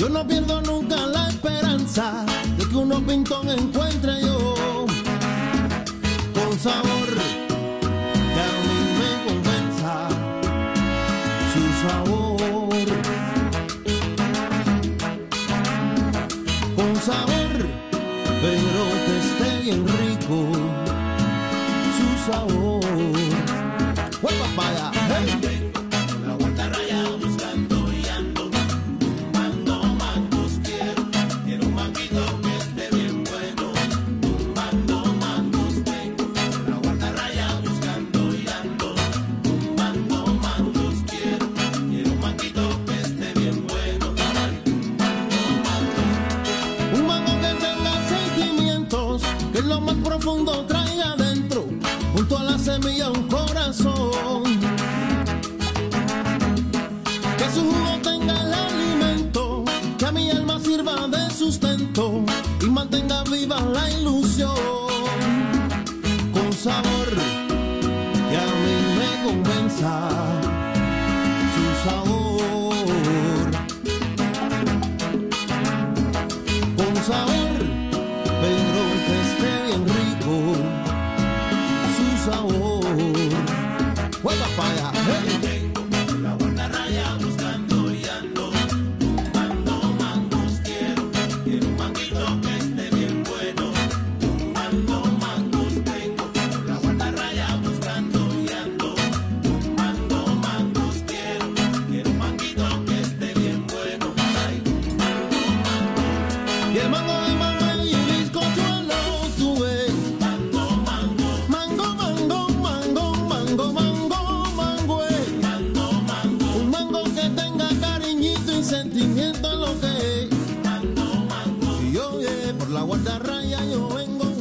Yo no pierdo nunca la esperanza de que unos pintón encuentre yo con sabor que a mí me convenza su sabor, con sabor, pero que esté bien rico su sabor. ¡Hueva para allá! ¡Hey! La vuelta raya buscando y ando, tumbando mangos quiero un manguito que esté bien bueno, tumbando mangos tengo. La vuelta raya buscando y ando, tumbando mangos quiero un manguito que esté bien bueno, tumbando mangos. Un mango que tenga sentimientos, que en lo más profundo traiga adentro, junto a la semilla un corazón, que su jugo tenga el alimento, que a mi alma sirva de sustento y mantenga viva la ilusión, con sabor que a mí me convenza su sabor, con sabor, pero que esté bien rico su sabor. ¡Juega para allá! ¡Hey! Tengo la vuelta raya buscando y ando, tumbando mangos quiero un manguito que esté bien bueno, tumbando mangos tengo. La vuelta raya buscando y ando, tumbando mangos quiero un manguito que esté bien bueno, ay, tumbando mangos. Y el mango de mamá y el bizcochuelo tuve. Mango, mango, Mango, mango, mango, mango, mango, mango, mango, mango, un mango que tenga cariñito y sentimiento en lo que es. mango, mango. Y yo, por la guardarraya yo vengo.